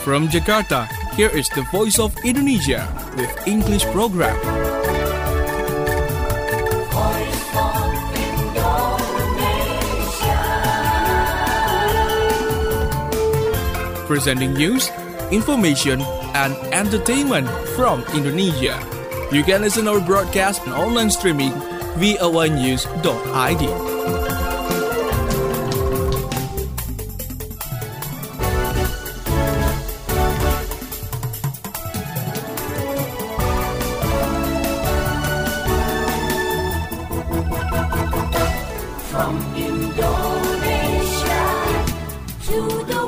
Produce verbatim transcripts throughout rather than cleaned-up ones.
From Jakarta, here is the Voice of Indonesia with English program. Voice of Indonesia. Presenting news, information, and entertainment from Indonesia. You can listen our broadcast and online streaming v o a news dot i d. From Indonesia to the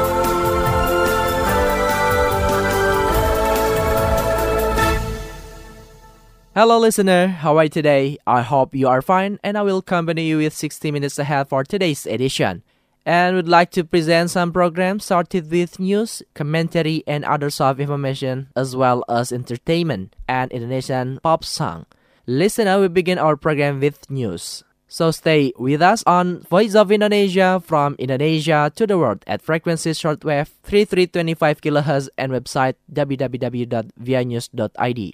Hello listener, how are you today? I hope you are fine and I will accompany you with sixty minutes ahead for today's edition. And would like to present some programs started with news, commentary and other soft information as well as entertainment and Indonesian pop song. Listener, we begin our program with news. So stay with us on Voice of Indonesia from Indonesia to the world at frequency shortwave thirty-three twenty-five kilohertz and website w w w dot v i news dot i d.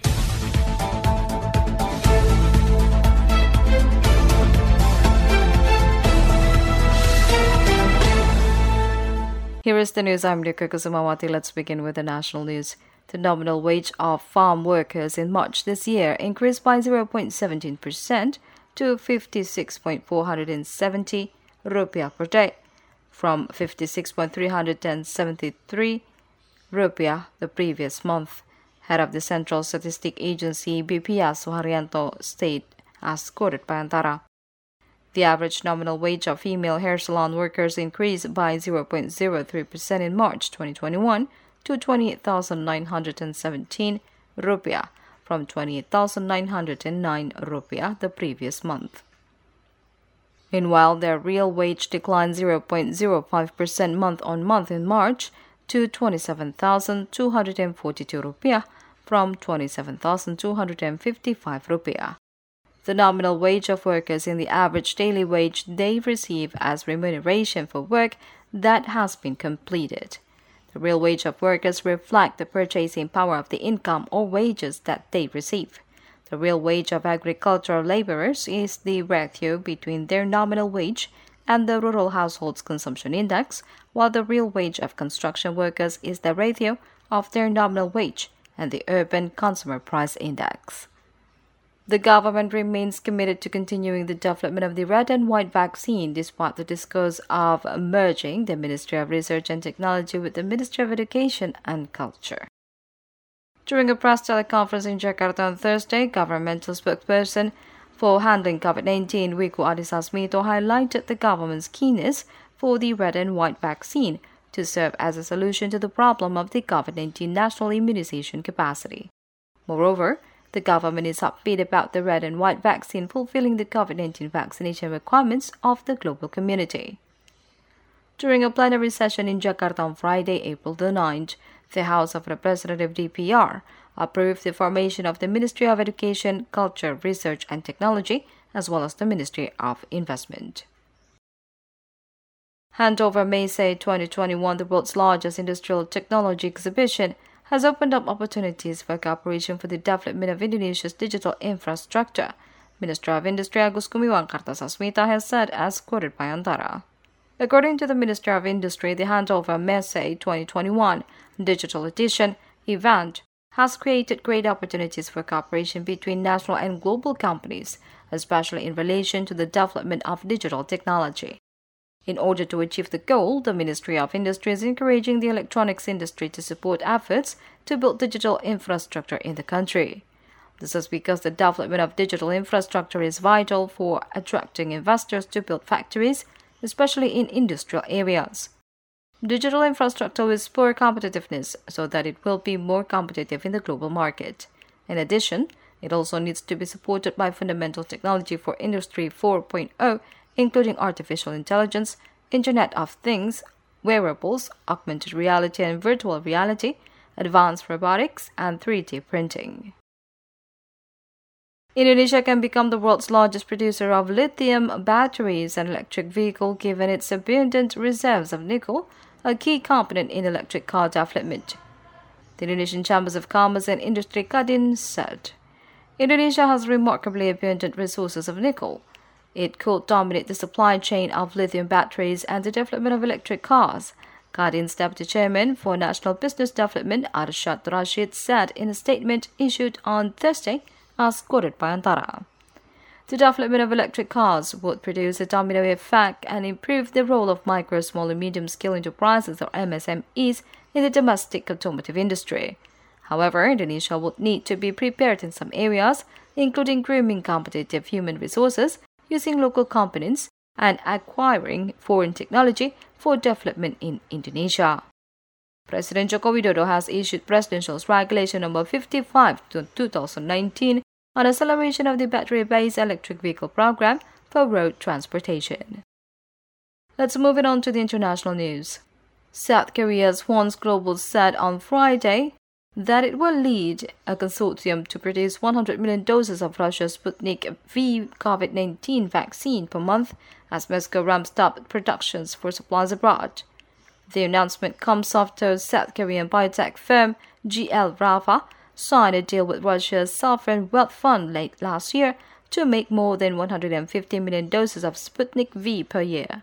Here is the news. I'm Dika Kusumawati. Let's begin with the national news. The nominal wage of farm workers in March this year increased by zero point one seven percent to fifty-six thousand four hundred seventy rupiah per day, from fifty-six thousand three hundred seventy-three rupiah the previous month. Head of the Central Statistic Agency, B P S Suharyanto, stated as quoted by Antara. The average nominal wage of female hair salon workers increased by zero point zero three percent in March twenty twenty-one to twenty-eight thousand nine hundred seventeen rupiah, from twenty-eight thousand nine hundred nine rupiah the previous month. Meanwhile, their real wage declined zero point zero five percent month-on-month in March to twenty-seven thousand two hundred forty-two rupiah, from twenty-seven thousand two hundred fifty-five rupiah. The nominal wage of workers in the average daily wage they receive as remuneration for work that has been completed. The real wage of workers reflect the purchasing power of the income or wages that they receive. The real wage of agricultural laborers is the ratio between their nominal wage and the rural households consumption index, while the real wage of construction workers is the ratio of their nominal wage and the urban consumer price index. The government remains committed to continuing the development of the red and white vaccine despite the discourse of merging the Ministry of Research and Technology with the Ministry of Education and Culture. During a press teleconference in Jakarta on Thursday, governmental spokesperson for handling COVID nineteen, Wiku Adhisa Smito, highlighted the government's keenness for the red and white vaccine to serve as a solution to the problem of the COVID nineteen national immunization capacity. Moreover, the government is upbeat about the red and white vaccine fulfilling the COVID nineteen vaccination requirements of the global community. During a plenary session in Jakarta on Friday, April the ninth, the House of Representatives D P R approved the formation of the Ministry of Education, Culture, Research and Technology, as well as the Ministry of Investment. Handover Messe twenty twenty-one, the world's largest industrial technology exhibition, has opened up opportunities for cooperation for the development of Indonesia's digital infrastructure, Minister of Industry Agus Gumiwang Kartasasmita has said as quoted by Antara. According to the Minister of Industry, the Handover Messe twenty twenty-one digital edition event has created great opportunities for cooperation between national and global companies, especially in relation to the development of digital technology. In order to achieve the goal, the Ministry of Industry is encouraging the electronics industry to support efforts to build digital infrastructure in the country. This is because the development of digital infrastructure is vital for attracting investors to build factories, especially in industrial areas. Digital infrastructure will spur competitiveness so that it will be more competitive in the global market. In addition, it also needs to be supported by fundamental technology for Industry four point oh, including artificial intelligence, Internet of Things, wearables, augmented reality and virtual reality, advanced robotics, and three D printing. Indonesia can become the world's largest producer of lithium batteries and electric vehicles given its abundant reserves of nickel, a key component in electric car development. The Indonesian Chambers of Commerce and Industry Kadin said, Indonesia has remarkably abundant resources of nickel. It could dominate the supply chain of lithium batteries and the development of electric cars. Kadin's Deputy Chairman for National Business Development, Arshad Rashid, said in a statement issued on Thursday, as quoted by Antara. The development of electric cars would produce a domino effect and improve the role of micro, small and medium-scale enterprises or M S M Es in the domestic automotive industry. However, Indonesia would need to be prepared in some areas, including grooming competitive human resources, using local components, and acquiring foreign technology for development in Indonesia. President Joko Widodo has issued Presidential Regulation number fifty-five to two thousand nineteen on acceleration of the battery-based electric vehicle program for road transportation. Let's move it on to the international news. South Korea's Swans Global said on Friday that it will lead a consortium to produce one hundred million doses of Russia's Sputnik V COVID nineteen vaccine per month as Moscow ramps up productions for supplies abroad. The announcement comes after South Korean biotech firm G L Rava signed a deal with Russia's Sovereign Wealth Fund late last year to make more than one hundred fifty million doses of Sputnik V per year.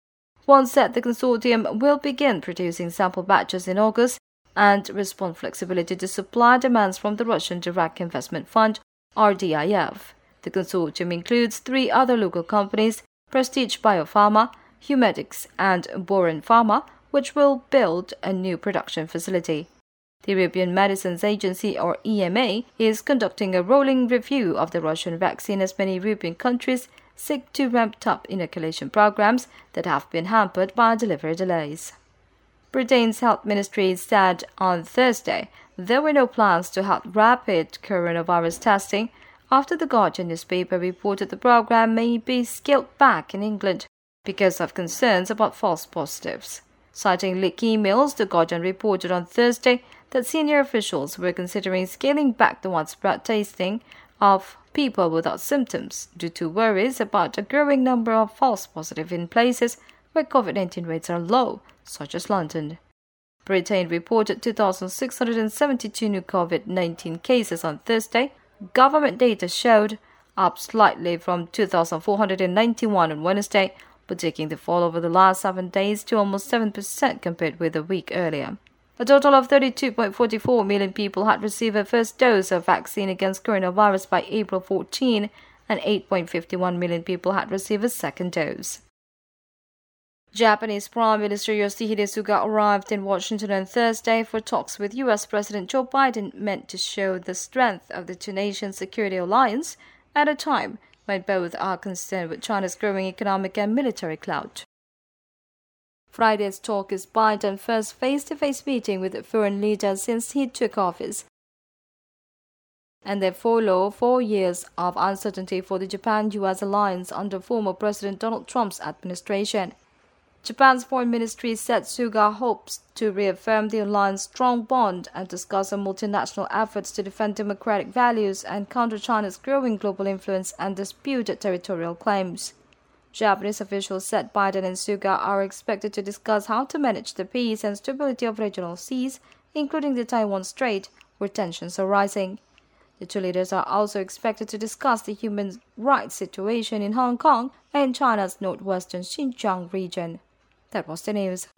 One said the consortium will begin producing sample batches in August and respond flexibility to supply demands from the Russian Direct Investment Fund, R D I F. The consortium includes three other local companies, Prestige Biopharma, Humedics, and Boron Pharma, which will build a new production facility. The European Medicines Agency, or E M A, is conducting a rolling review of the Russian vaccine as many European countries seek to ramp up inoculation programs that have been hampered by delivery delays. Britain's Health Ministry said on Thursday there were no plans to halt rapid coronavirus testing after the Guardian newspaper reported the program may be scaled back in England because of concerns about false positives. Citing leaked emails, the Guardian reported on Thursday that senior officials were considering scaling back the widespread testing of people without symptoms due to worries about a growing number of false positives in places where COVID nineteen rates are low, such as London. Britain reported two thousand six hundred seventy-two new COVID nineteen cases on Thursday. Government data showed up slightly from two thousand four hundred ninety-one on Wednesday, but taking the fall over the last seven days to almost seven percent compared with a week earlier. A total of thirty-two point four four million people had received a first dose of vaccine against coronavirus by April fourteenth, and eight point five one million people had received a second dose. Japanese Prime Minister Yoshihide Suga arrived in Washington on Thursday for talks with U S President Joe Biden meant to show the strength of the two-nation security alliance at a time when both are concerned with China's growing economic and military clout. Friday's talk is Biden's first face-to-face meeting with a foreign leader since he took office, and they follow four years of uncertainty for the Japan-U S alliance under former President Donald Trump's administration. Japan's foreign ministry said Suga hopes to reaffirm the alliance's strong bond and discuss on multinational efforts to defend democratic values and counter China's growing global influence and disputed territorial claims. Japanese officials said Biden and Suga are expected to discuss how to manage the peace and stability of regional seas, including the Taiwan Strait, where tensions are rising. The two leaders are also expected to discuss the human rights situation in Hong Kong and China's northwestern Xinjiang region. That was the news.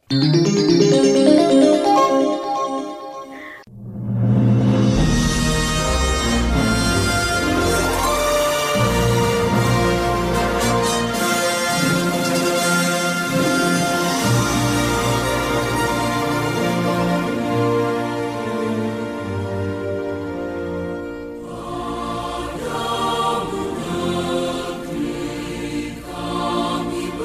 Kami ber-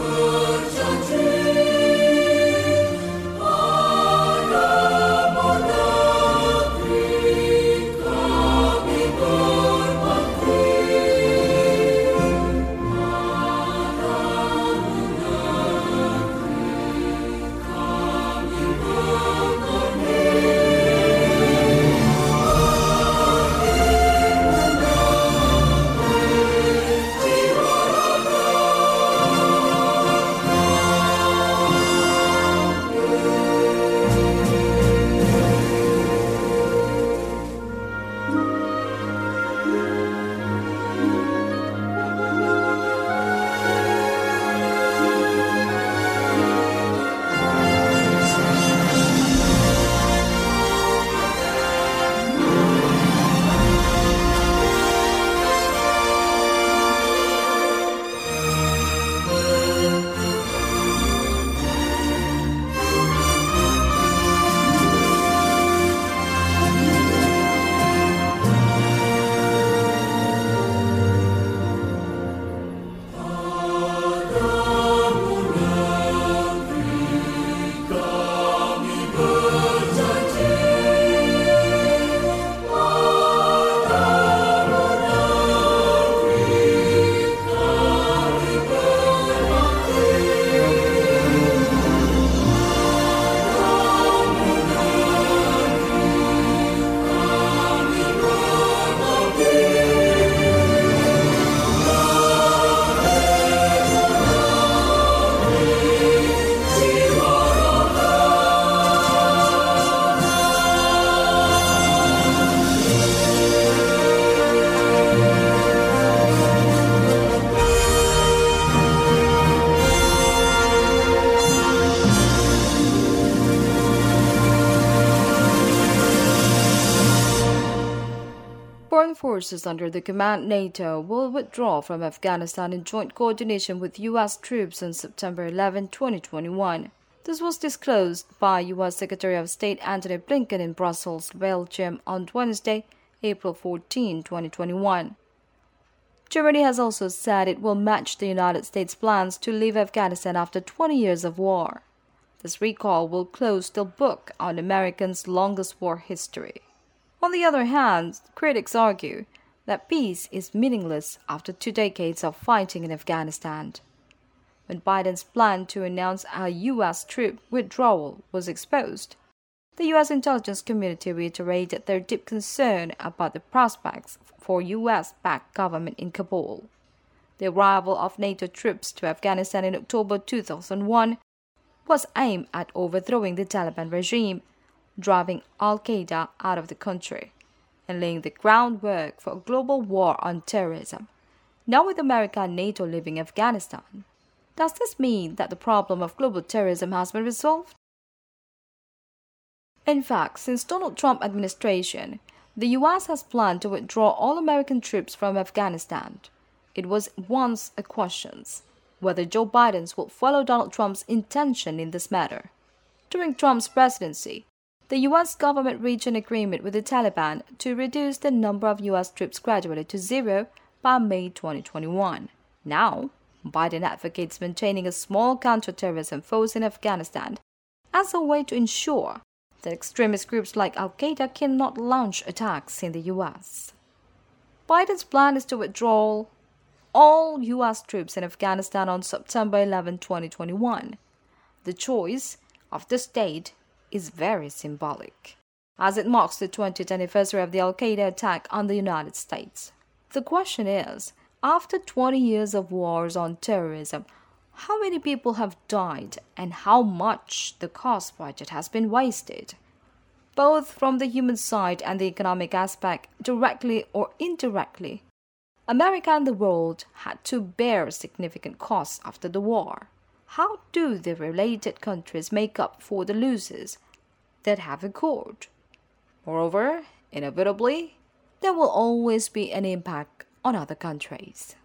forces under the command NATO will withdraw from Afghanistan in joint coordination with U S troops on September eleventh, twenty twenty-one. This was disclosed by U S Secretary of State Antony Blinken in Brussels, Belgium on Wednesday, April fourteenth, twenty twenty-one. Germany has also said it will match the United States' plans to leave Afghanistan after twenty years of war. This recall will close the book on Americans' longest war history. On the other hand, critics argue that peace is meaningless after two decades of fighting in Afghanistan. When Biden's plan to announce a U S troop withdrawal was exposed, the U S intelligence community reiterated their deep concern about the prospects for U S-backed government in Kabul. The arrival of NATO troops to Afghanistan in October two thousand one was aimed at overthrowing the Taliban regime, driving al-Qaeda out of the country, and laying the groundwork for a global war on terrorism. Now with America and NATO leaving Afghanistan, does this mean that the problem of global terrorism has been resolved? In fact, since Donald Trump administration, the U S has planned to withdraw all American troops from Afghanistan. It was once a question whether Joe Biden will follow Donald Trump's intention in this matter. During Trump's presidency, the U S government reached an agreement with the Taliban to reduce the number of U S troops gradually to zero by May twenty twenty-one. Now, Biden advocates maintaining a small counterterrorism force in Afghanistan as a way to ensure that extremist groups like al-Qaeda cannot launch attacks in the U S. Biden's plan is to withdraw all U S troops in Afghanistan on September eleventh, twenty twenty-one. The choice of this date is very symbolic, as it marks the twentieth anniversary of the al-Qaeda attack on the United States. The question is, after twenty years of wars on terrorism, how many people have died and how much the cost budget has been wasted? Both from the human side and the economic aspect, directly or indirectly, America and the world had to bear significant costs after the war. How do the related countries make up for the losses that have occurred? Moreover, inevitably, there will always be an impact on other countries.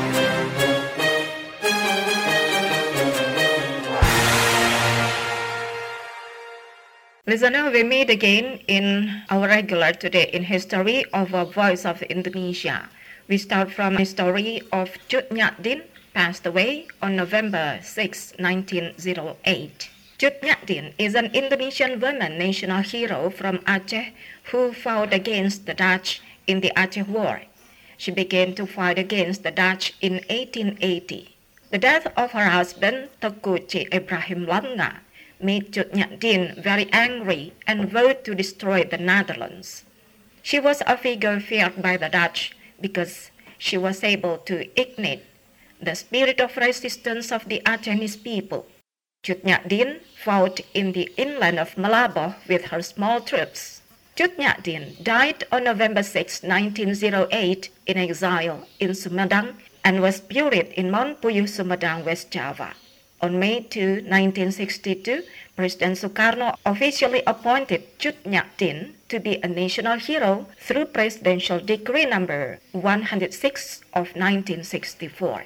Listener, we meet again in our regular Today in History of a Voice of Indonesia. We start from the story of Cut Nyak Dien, passed away on November sixth, nineteen oh eight. Cut Nyak Dien is an Indonesian woman national hero from Aceh who fought against the Dutch in the Aceh War. She began to fight against the Dutch in eighteen eighty. The death of her husband, Teuku C. Ibrahim Langa, made Cut Nyak Dien very angry and vowed to destroy the Netherlands. She was a figure feared by the Dutch because she was able to ignite the spirit of resistance of the Acehese people. Cut Nyak Dien fought in the inland of Malabo with her small troops. Cut Nyak Dien died on November sixth, nineteen oh eight in exile in Sumedang and was buried in Mount Puyuh, Sumedang, West Java. On May second, nineteen sixty-two, President Sukarno officially appointed Cut Nyak Dien to be a national hero through Presidential Decree number one hundred six of nineteen sixty-four.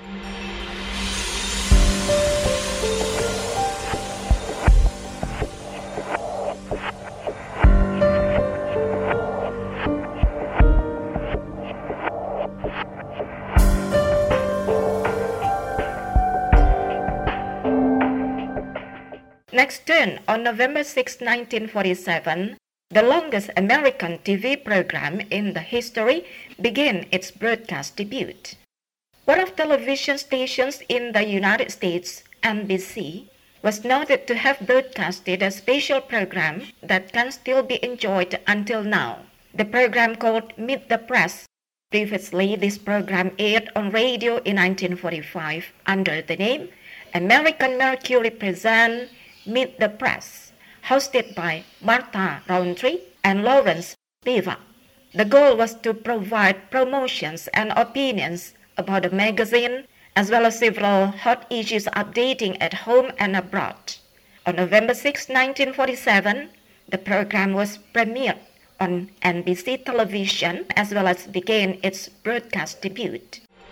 Next turn, on November sixth, nineteen forty-seven, the longest American T V program in the history began its broadcast debut. One of television stations in the United States, N B C, was noted to have broadcasted a special program that can still be enjoyed until now. The program called Meet the Press. Previously, this program aired on radio in nineteen forty-five under the name American Mercury Presents Meet the Press, hosted by Martha Rountree and Lawrence Spivak. The goal was to provide promotions and opinions about the magazine, as well as several hot issues updating at home and abroad. On November sixth, nineteen forty-seven, the program was premiered on N B C television as well as began its broadcast debut.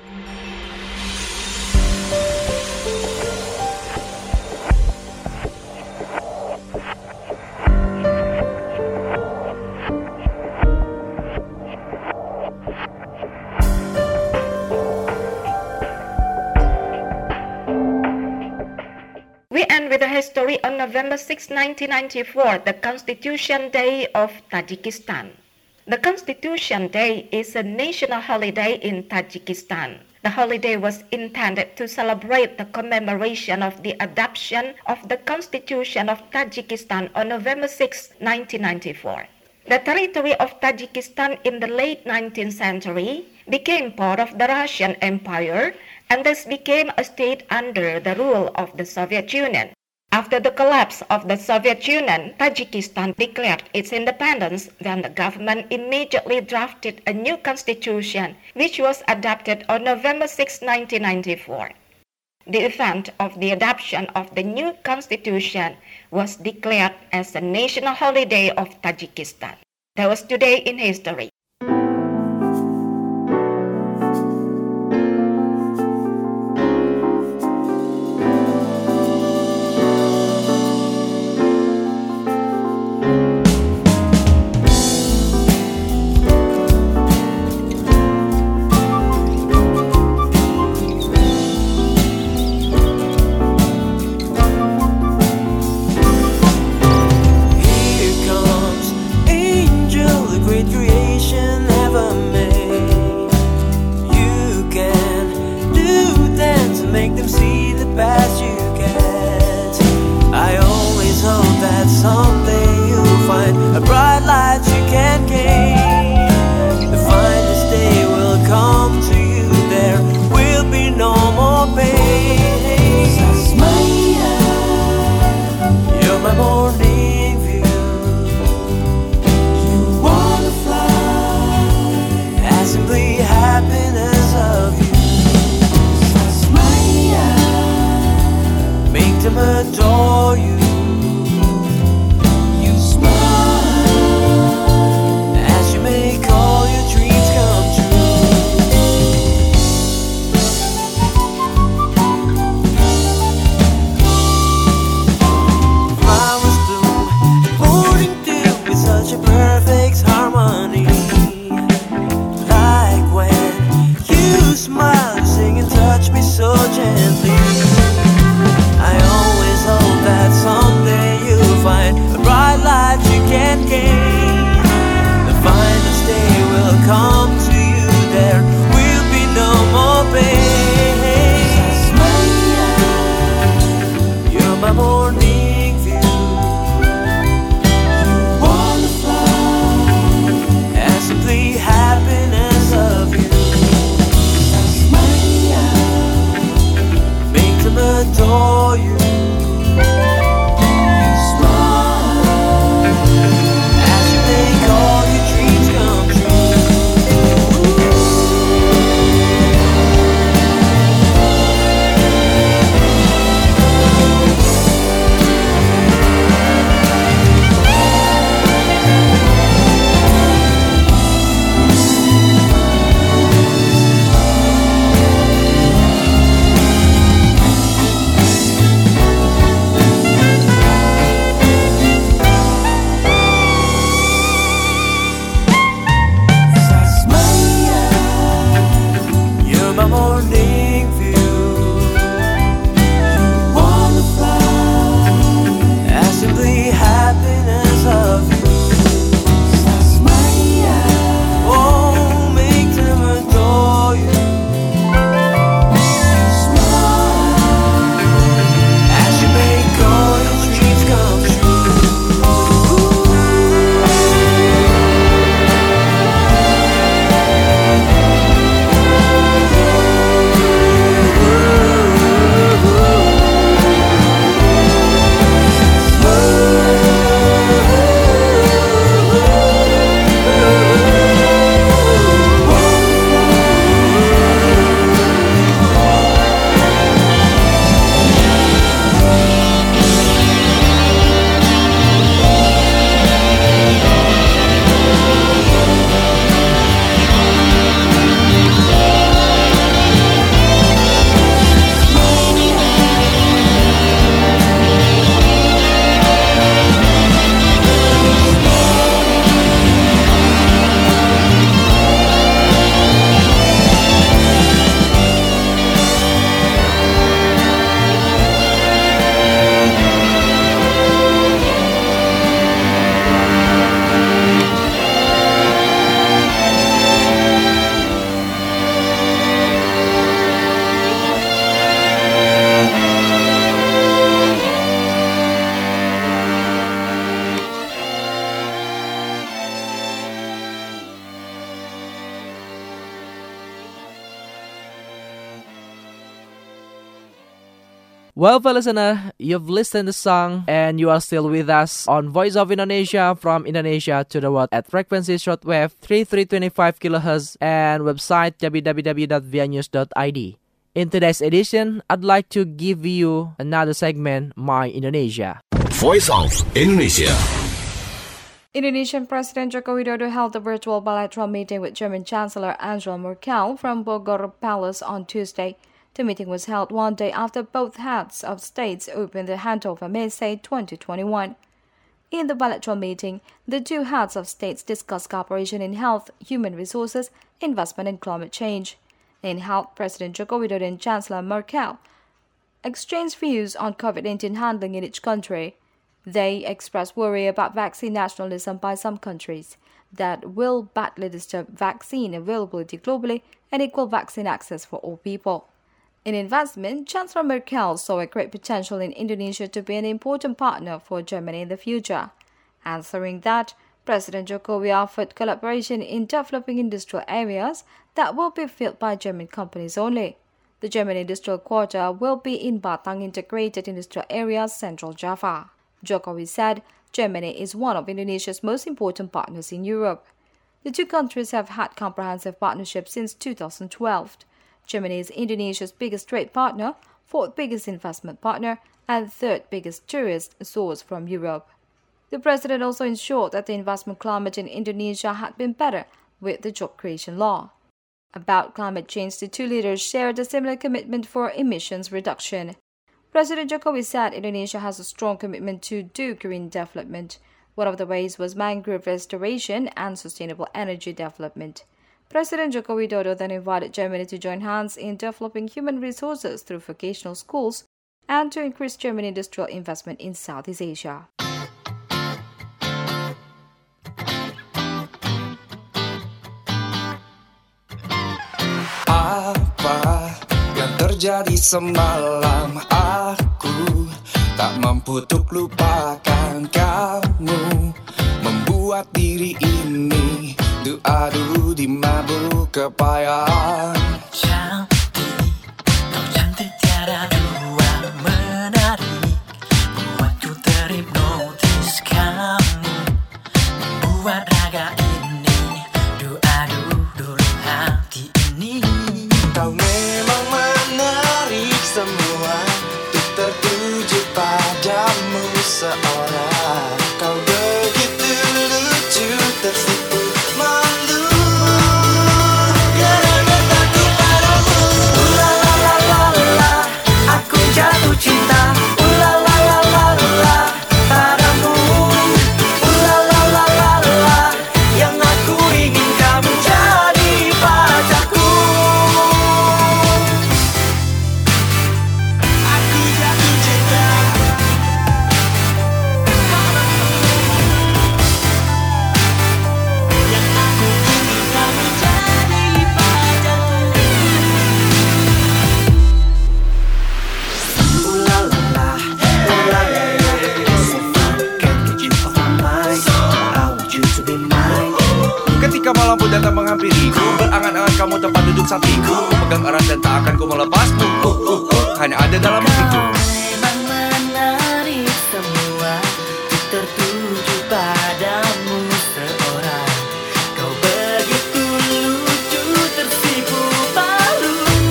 We end with a history on November sixth, nineteen ninety-four, the Constitution Day of Tajikistan. The Constitution Day is a national holiday in Tajikistan. The holiday was intended to celebrate the commemoration of the adoption of the Constitution of Tajikistan on November sixth, nineteen ninety-four. The territory of Tajikistan in the late nineteenth century became part of the Russian Empire and thus became a state under the rule of the Soviet Union. After the collapse of the Soviet Union, Tajikistan declared its independence when the government immediately drafted a new constitution, which was adopted on November sixth, nineteen ninety-four. The event of the adoption of the new constitution was declared as a national holiday of Tajikistan. That was Today in History. Adore you. Well, for listener, you've listened to the song and you are still with us on Voice of Indonesia from Indonesia to the world at frequency shortwave thirty-three twenty-five kilohertz and website w w w dot v i news dot i d. In today's edition, I'd like to give you another segment, My Indonesia. Voice of Indonesia. Indonesian President Joko Widodo held a virtual bilateral meeting with German Chancellor Angela Merkel from Bogor Palace on Tuesday. The meeting was held one day after both heads of states opened the handover May twenty twenty-one. In the bilateral meeting, the two heads of states discussed cooperation in health, human resources, investment and climate change. In health, President Joko Widodo and Chancellor Merkel exchanged views on COVID nineteen handling in each country. They expressed worry about vaccine nationalism by some countries that will badly disturb vaccine availability globally and equal vaccine access for all people. In investment, Chancellor Merkel saw a great potential in Indonesia to be an important partner for Germany in the future. Answering that, President Jokowi offered collaboration in developing industrial areas that will be filled by German companies only. The German industrial quarter will be in Batang Integrated Industrial Area, Central Java. Jokowi said Germany is one of Indonesia's most important partners in Europe. The two countries have had comprehensive partnerships since two thousand twelve. Germany is Indonesia's biggest trade partner, fourth biggest investment partner, and third biggest tourist source from Europe. The president also ensured that the investment climate in Indonesia had been better with the job creation law. About climate change, the two leaders shared a similar commitment for emissions reduction. President Jokowi said Indonesia has a strong commitment to do green development. One of the ways was mangrove restoration and sustainable energy development. President Joko Widodo then invited Germany to join hands in developing human resources through vocational schools and to increase German industrial investment in Southeast Asia. Apa yang terjadi semalam, aku tak mampu untuk lupakan kamu, membuat diri ini adu di mabuk kepayan. Cantik, kau cantik tiada dua, menarik, buatku terhipnotis kamu, membuat raga ini adu dulu hati ini. Kau memang menarik semua, untuk tertuju padamu seorang. Kau begitu lucu, tersipu jatuh cinta, ula la la la la padamu, ula la la la la, yang aku ingin kamu jadi pacarku. Aku jatuh cinta padamu, yang aku ingin kamu jadi pacarku. Ketika malam pun datang menghampiriku, berangan-angan kamu tempat duduk sampingku, pegang erat dan tak akan ku melepasmu. uh, uh, uh, Hanya ada dalam hatiku. Memang menarik semua, tertuju padamu seorang. Kau begitu lucu, tersipu malu,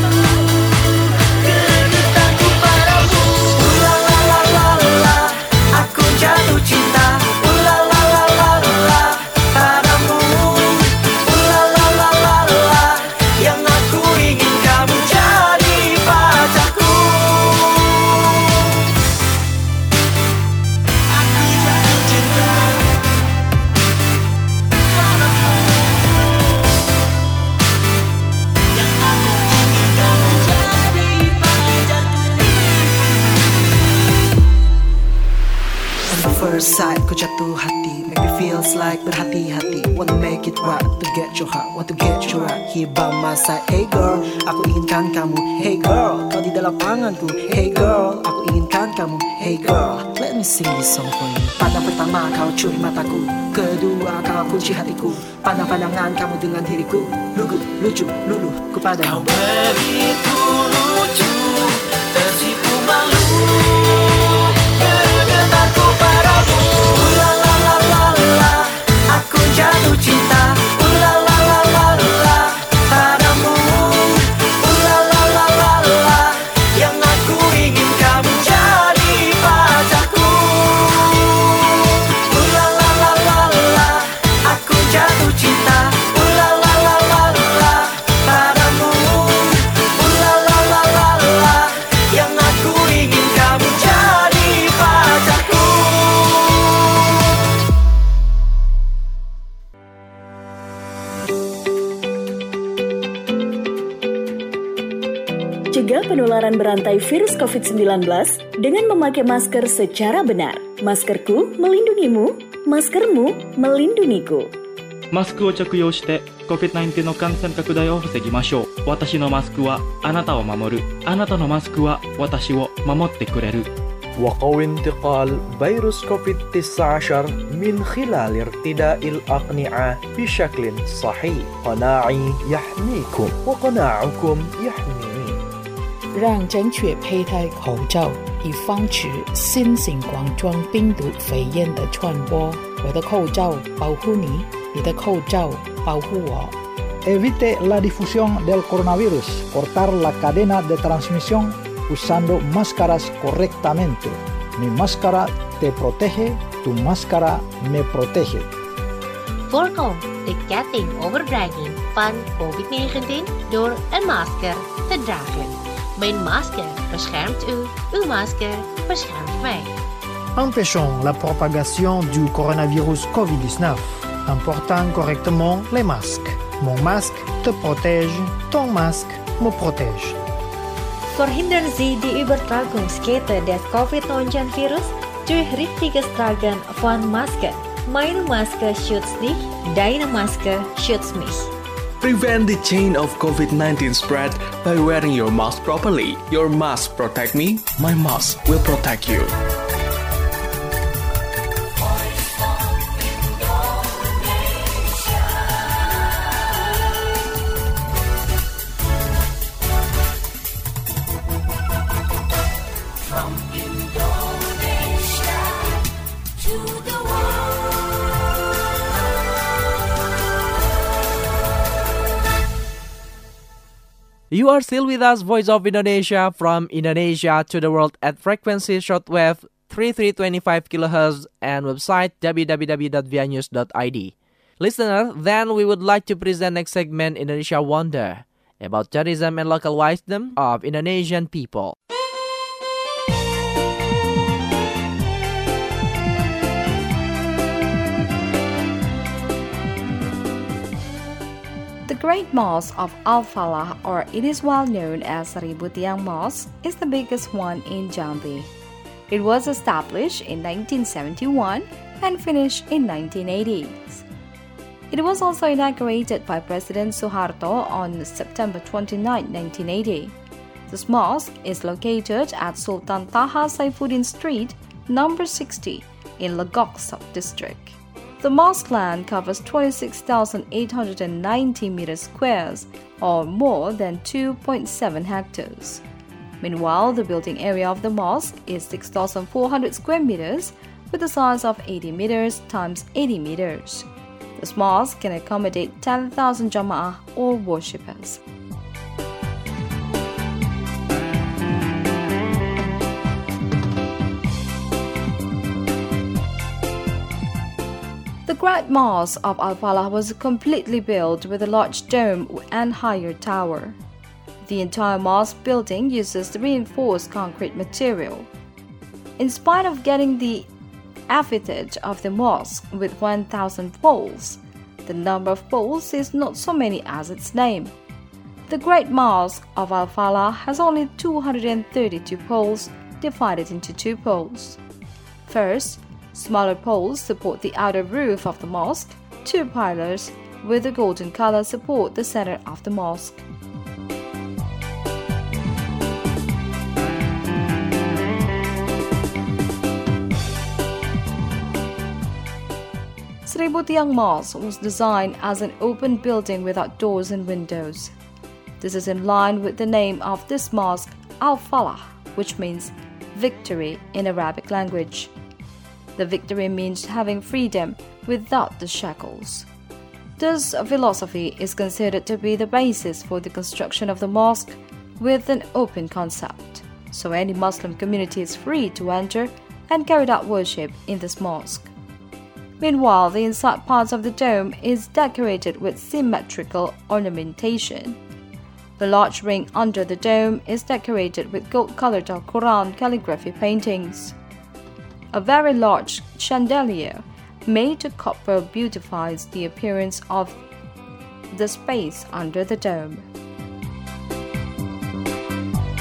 kejutanku padamu. Ula la la la la, aku jatuh cinta. Ula la la la la, padamu. Ula la la la la, yang aku ingin kamu jadi pacarku. Aku jatuh cinta padamu, yang aku ingin kamu jadi pacarku. On the first sight, ku jatuh hati. Make me feels like berhati-hati. Wanna make it right, to get your heart, want to get you right. Here by my side, hey girl, aku inginkan kamu. Hey girl, kau di dalam tanganku. Hey girl, aku inginkan kamu. Hey girl, let me sing this song for you. Pandang pertama kau curi mataku, kedua kau kunci hatiku. Pandang-pandangan kamu dengan diriku, lugu, lucu, luluh ku padamu. Kau begitu lucu, tersipu malu, Cegah penularan berantai virus covid sembilan belas dengan memakai masker secara benar. Maskerku melindungimu, maskermu melindungiku. マスクを着用して コビッドナインティーン の感染拡大を防ぎましょう。私のマスクはあなたを守る。あなたのマスクは私を守ってくれる。 وقوي انتقال فيروس كوفيد تسعة عشر من خلال ارتداء الأقنعة بشكل صحيح. قناعي يحميكم وقناعكم يحميني. 让正确佩戴口罩，以防止新型冠状病毒肺炎的传播。我的口罩保护你，你的口罩保护我。 Evite la difusión del coronavirus. Cortar la cadena de transmisión usando máscaras correctamente. Mi máscara te protege, tu máscara me protege. Voorkom de ketting overdraging van covid negentien door een masker te dragen. Mijn masker beschermt u, uw masker beschermt mij. Empêchons la propagation du coronavirus covid dix-neuf en portant correctement les masques. Mon masque te protège, ton masque me protège. Verhindern Sie die Übertragungskette des covid neunzehn Virus durch richtiges Tragen von Maske. Meine Maske schützt dich, deine Maske schützt mich. Prevent the chain of covid nineteen spread by wearing your mask properly. Your mask protect me, my mask will protect you. From Indonesia to the You are still with us, Voice of Indonesia, from Indonesia to the world at frequency shortwave thirty-three twenty-five kilohertz and website w w w dot v i news dot i d. Listener, then we would like to present next segment Indonesia Wonder, about tourism and local wisdom of Indonesian people. The Great Mosque of Al-Falah, or it is well known as Seribu Tiang Mosque, is the biggest one in Jambi. It was established in nineteen seventy-one and finished in nineteen eighty. It was also inaugurated by President Suharto on September twenty-ninth, nineteen eighty. This mosque is located at Sultan Taha Saifuddin Street, number sixty, in Legok Sub-District. The mosque land covers twenty-six thousand eight hundred ninety meters squares, or more than two point seven hectares. Meanwhile, the building area of the mosque is six thousand four hundred square meters, with a size of eighty meters times eighty meters. This mosque can accommodate ten thousand jama'ah or worshippers. The Great Mosque of Al-Falah was completely built with a large dome and higher tower. The entire mosque building uses the reinforced concrete material. In spite of getting the epithet of the mosque with one thousand poles, the number of poles is not so many as its name. The Great Mosque of Al-Falah has only two hundred thirty-two poles divided into two poles. First, smaller poles support the outer roof of the mosque. Two pillars with a golden color support the center of the mosque. Seribu Tiang Mosque was designed as an open building without doors and windows. This is in line with the name of this mosque, Al-Falah, which means victory in Arabic language. The victory means having freedom without the shackles. This philosophy is considered to be the basis for the construction of the mosque with an open concept, so any Muslim community is free to enter and carry out worship in this mosque. Meanwhile, the inside parts of the dome is decorated with symmetrical ornamentation. The large ring under the dome is decorated with gold-colored Al-Quran calligraphy paintings. A very large chandelier made of copper beautifies the appearance of the space under the dome.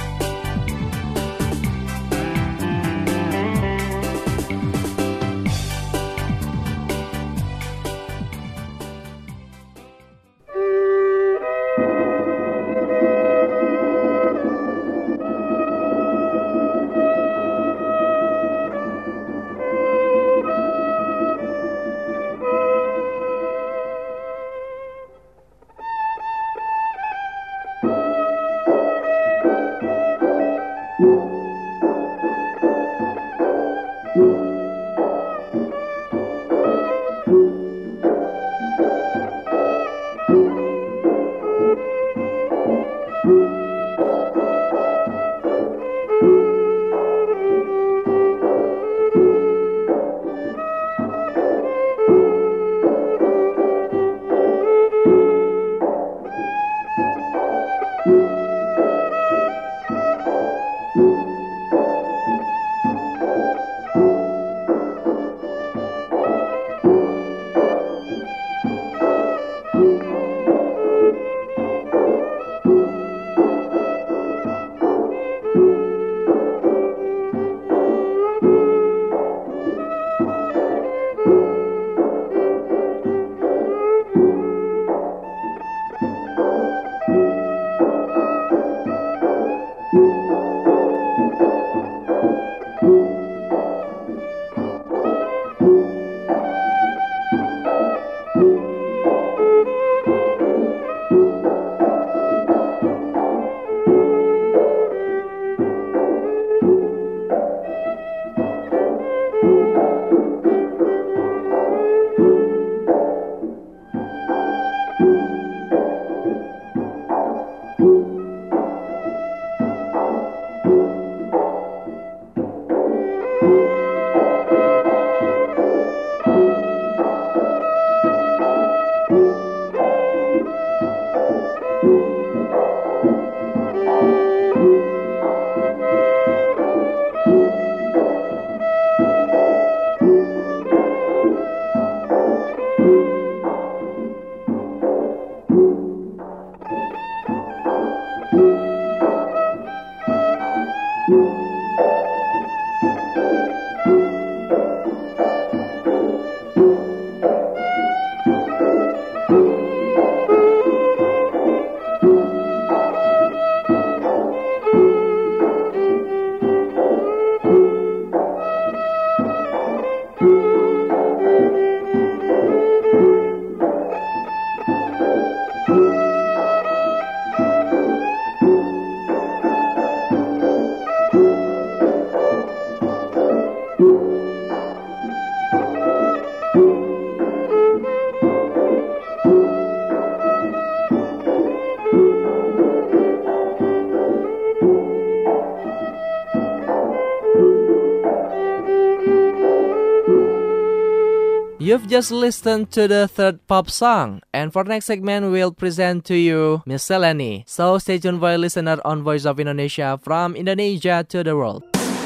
You've just listened to the third pop song, and for next segment, we'll present to you Miscellany. So stay tuned for a listener on Voice of Indonesia from Indonesia to the world.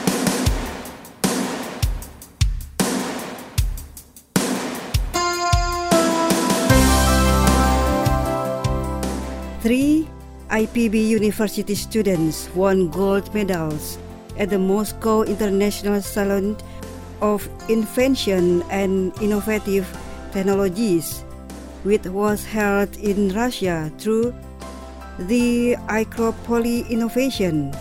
Three I P B University students won gold medals at the Moscow International Salon of Invention and Innovative Technologies, which was held in Russia through the Acropoly Innovation.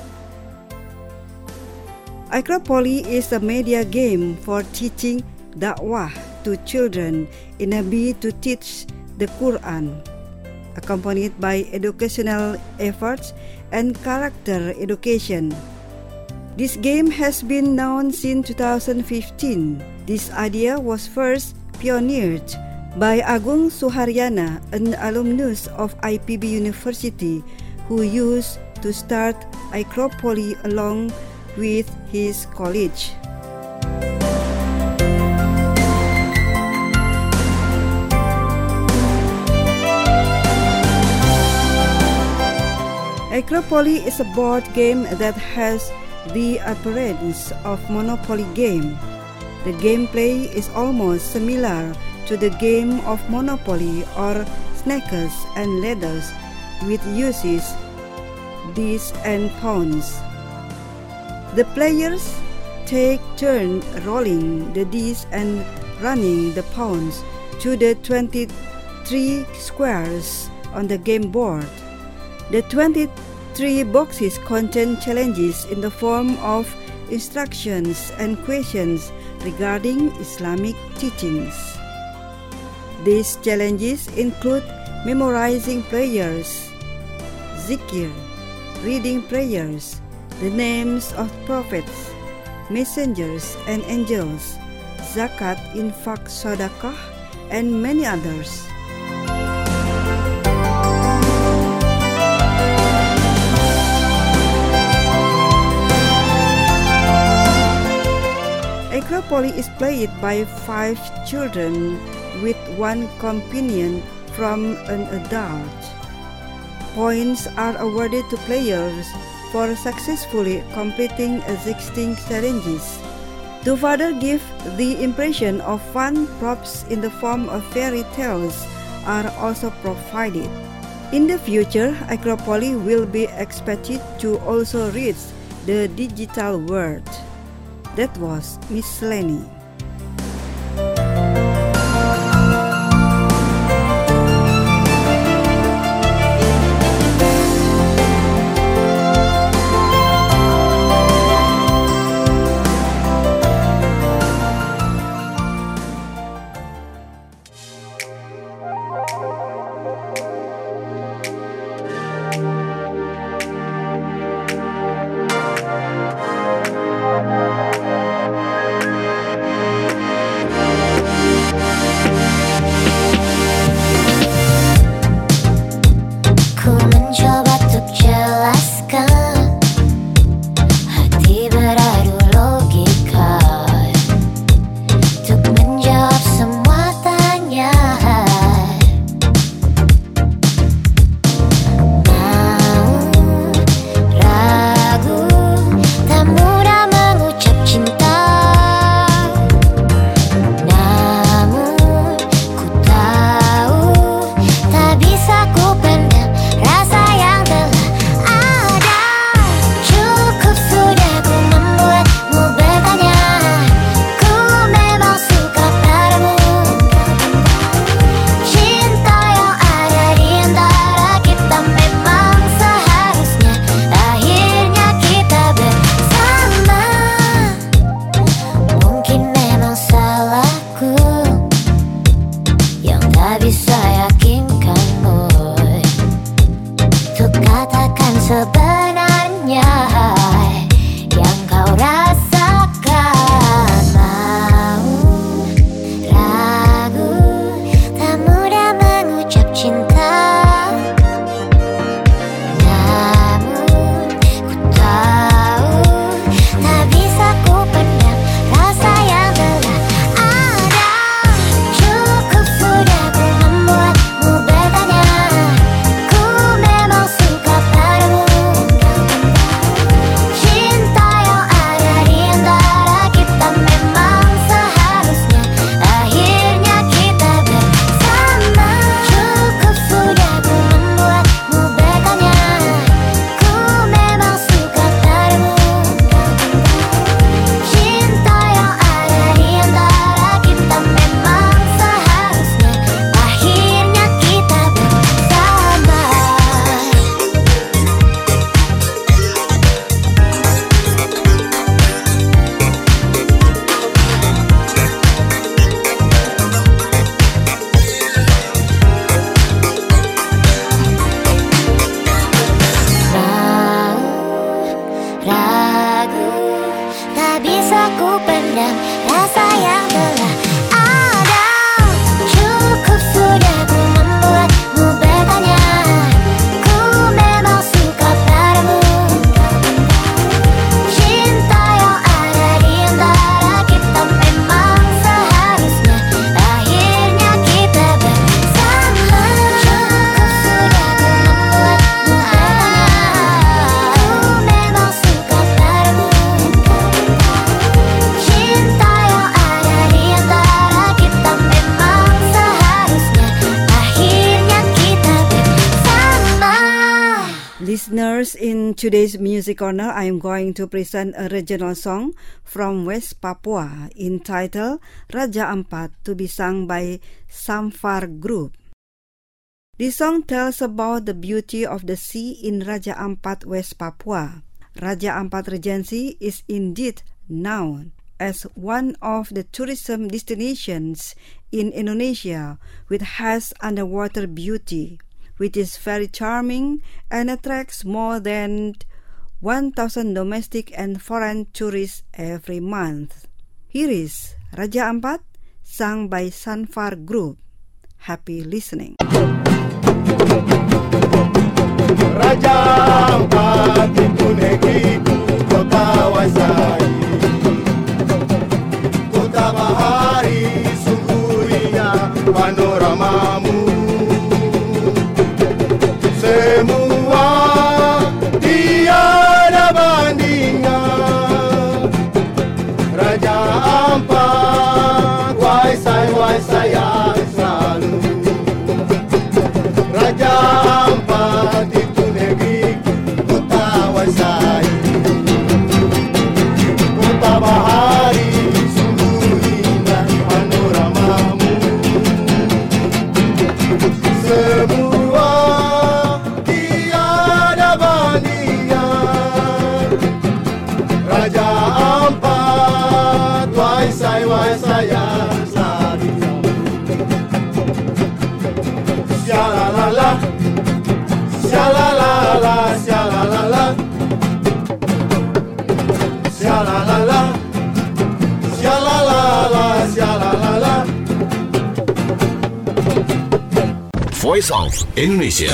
Acropoly is a media game for teaching da'wah to children in a bid to teach the Quran, accompanied by educational efforts and character education. This game has been known since two thousand fifteen. This idea was first pioneered by Agung Suharyana, an alumnus of I P B University, who used to start Acropoly along with his college. Acropoly is a board game that has the appearance of Monopoly game. The gameplay is almost similar to the game of Monopoly or Snakes and Ladders, which uses dice and pawns. The players take turns rolling the dice and running the pawns to the twenty-three squares on the game board. The twenty-three boxes contain challenges in the form of instructions and questions regarding Islamic teachings. These challenges include memorizing prayers, zikir, reading prayers, the names of prophets, messengers and angels, zakat, infak, sedekah, and many others. Acropoly is played by five children with one companion from an adult. points are awarded to players for successfully completing existing challenges. To further give the impression of fun, props in the form of fairy tales are also provided. In the future, Acropolis will be expected to also reach the digital world. That was Miss Lenny. Listeners, in today's Music Corner, I am going to present a regional song from West Papua entitled Raja Ampat, to be sung by Samfar Group. This song tells about the beauty of the sea in Raja Ampat, West Papua. Raja Ampat Regency is indeed known as one of the tourism destinations in Indonesia, which has underwater beauty, which is very charming and attracts more than one thousand domestic and foreign tourists every month. Here is Raja Ampat, sung by Sanfar Group. Happy listening. Raja Ampat itu negeriku, kota Wasai, kota bahari, sungguh indah panoramamu. Semu wai wai sayang sadisa. Sha la la la, sha la la la, sha la la la, sha la la la, sha la la la, sha la la la. Voice of Indonesia.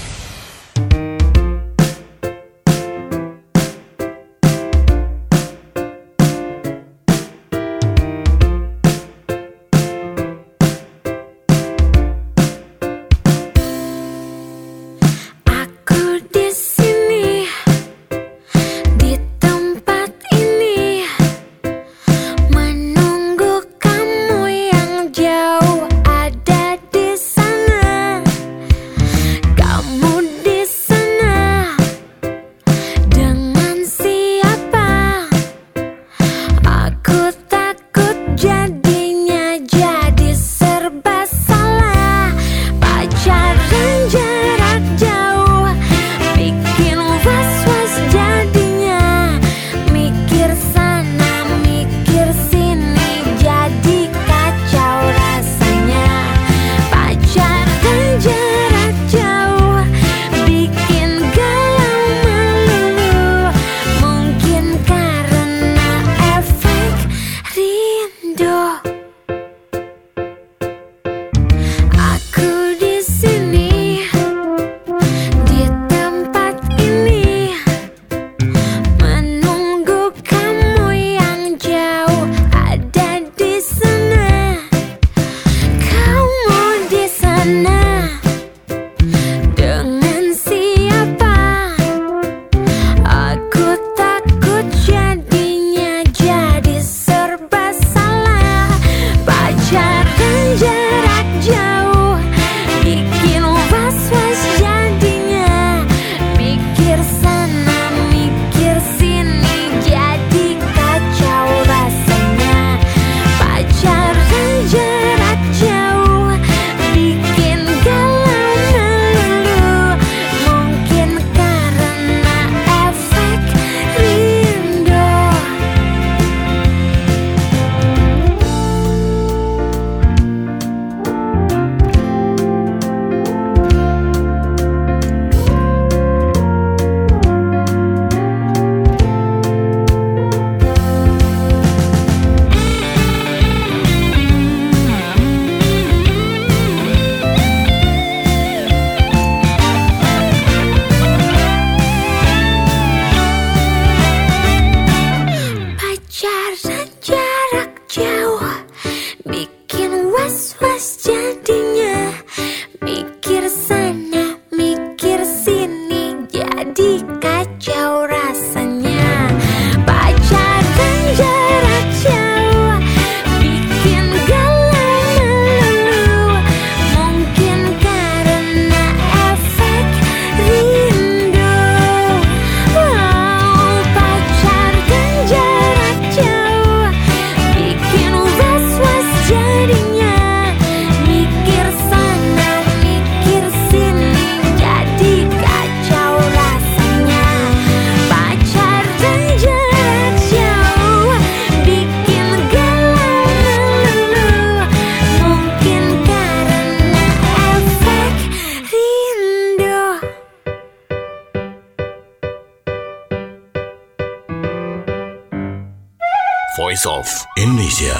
Voice of Indonesia.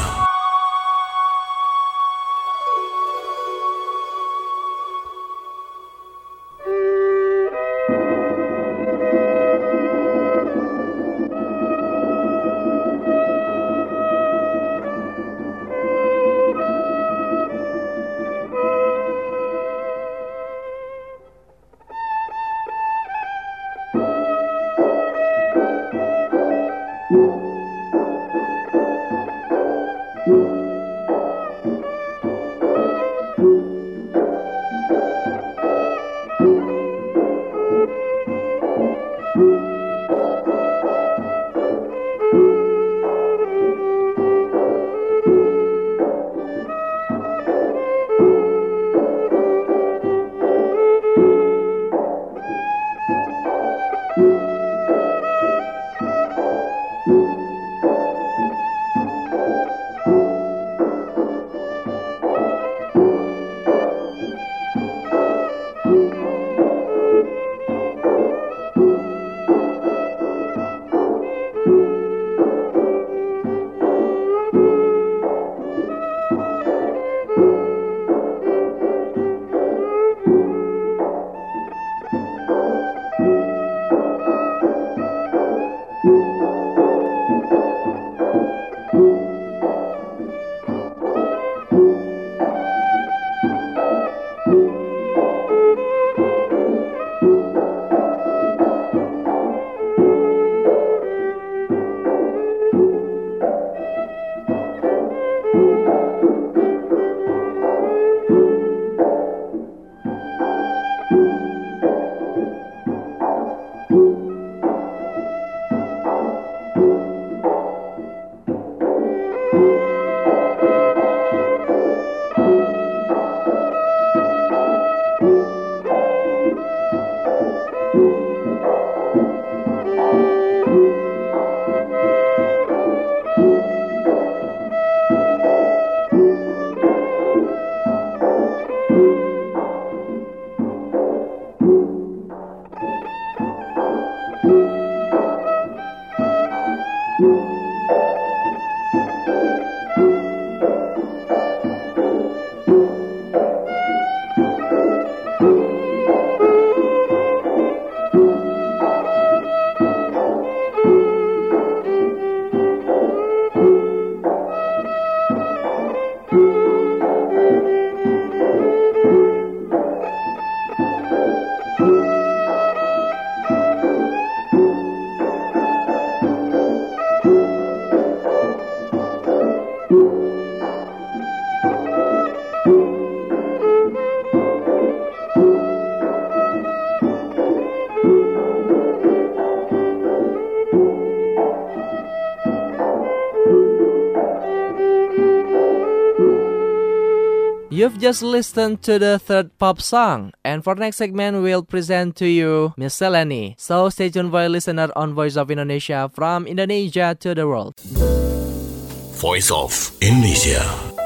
You've just listened to the third pop song, and for next segment, we'll present to you Miscellany. So stay tuned for a listener on Voice of Indonesia from Indonesia to the world. Voice of Indonesia.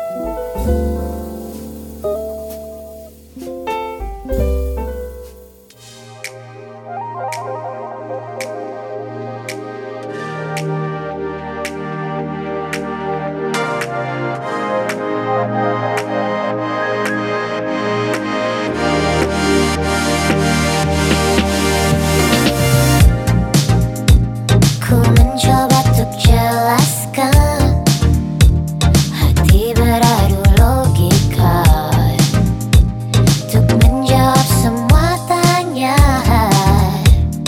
Ku mencoba untuk jelaskan, hati beradu logika untuk menjawab semua tanyaan.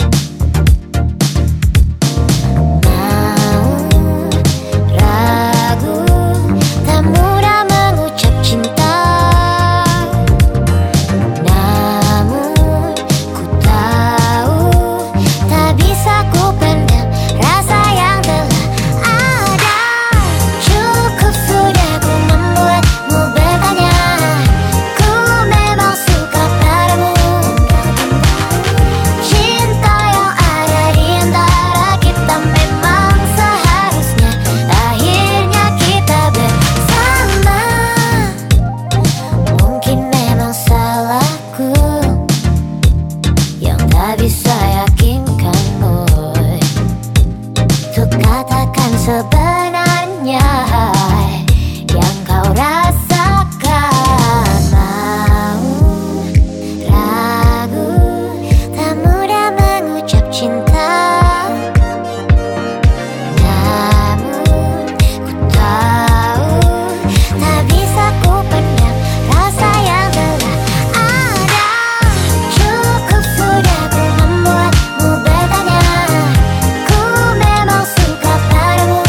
Mau ragu, tak mudah mengucap cinta. Namun ku tahu tak bisa ku pendam rasa yang telah ada. Cukup sudah ku membuatmu bertanya. Ku memang suka padamu. Cinta yang ada di antara kita memang seharusnya akhirnya kita bersama. Mungkin memang salahku yang tak bisa yakinkanmu untuk katakan sebenarnya yang kau rasakan. Mau ragu, tak mudah mengucap cinta. Namun ku tahu tak bisa ku pendam rasa yang telah ada. Cukup sudah ku membuatmu bertanya. Ku memang suka padamu.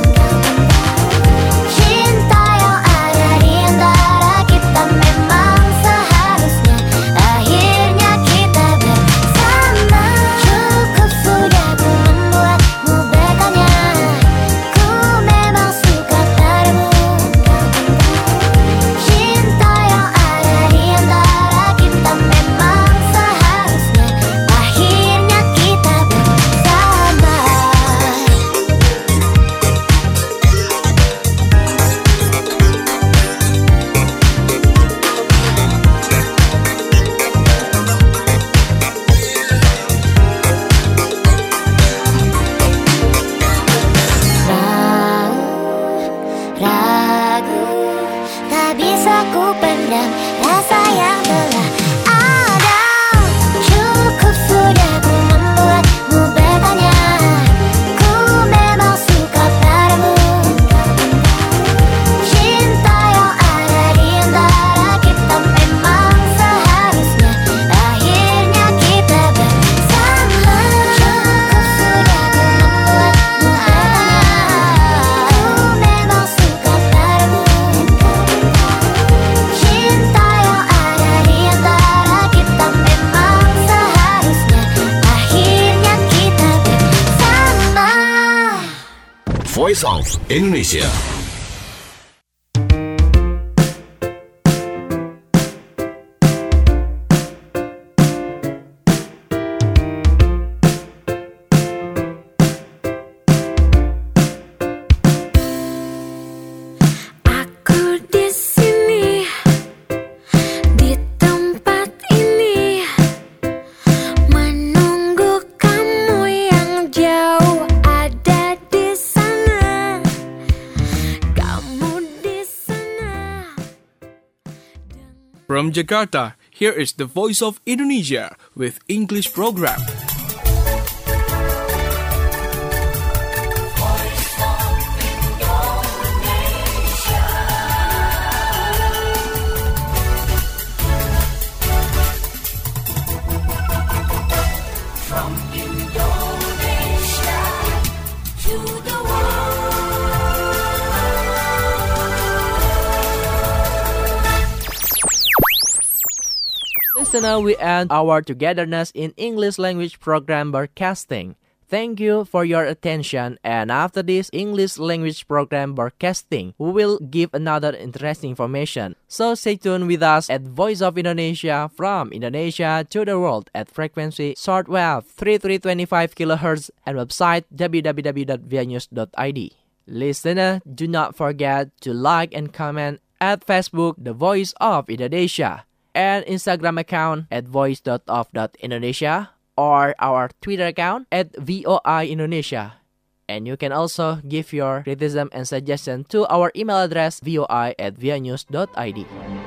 Cinta yang ada di antara kita memang seharusnya akhirnya kita bersama. Cukup sudah ku membuatmu bertanya. Ku memang suka padamu. Cinta yang ada di antara kita memang seharusnya akhirnya kita bersama. Mau ragu, tak bisa ku pendam rasa yang telah ada. Cukup sudah ku membuatmu bertanya. Ku memang suka padamu. Cinta yang ada di antara kita memang seharusnya akhirnya kita bersama. Cukup sudah ku membuatmu bertanya. Ku memang suka padamu. Cinta yang ada di antara kita memang seharusnya akhirnya kita bersama. Voice of Indonesia. Aku di sini, di tempat ini, menunggu kamu yang jauh ada di sana. Kamu di sana. From Jakarta, here is the Voice of Indonesia with English program. From Indonesia to the Listener, we end our togetherness in English language program broadcasting. Thank you for your attention, and after this English language program broadcasting, we will give another interesting information. So stay tuned with us at Voice of Indonesia from Indonesia to the world at frequency shortwave thirty-three twenty-five kilohertz and website w w w dot v i news dot i d. Listener, do not forget to like and comment at Facebook The Voice of Indonesia and Instagram account at voice dot of dot indonesia or our Twitter account at V O I Indonesia. And you can also give your criticism and suggestion to our email address voi at v i news dot i d.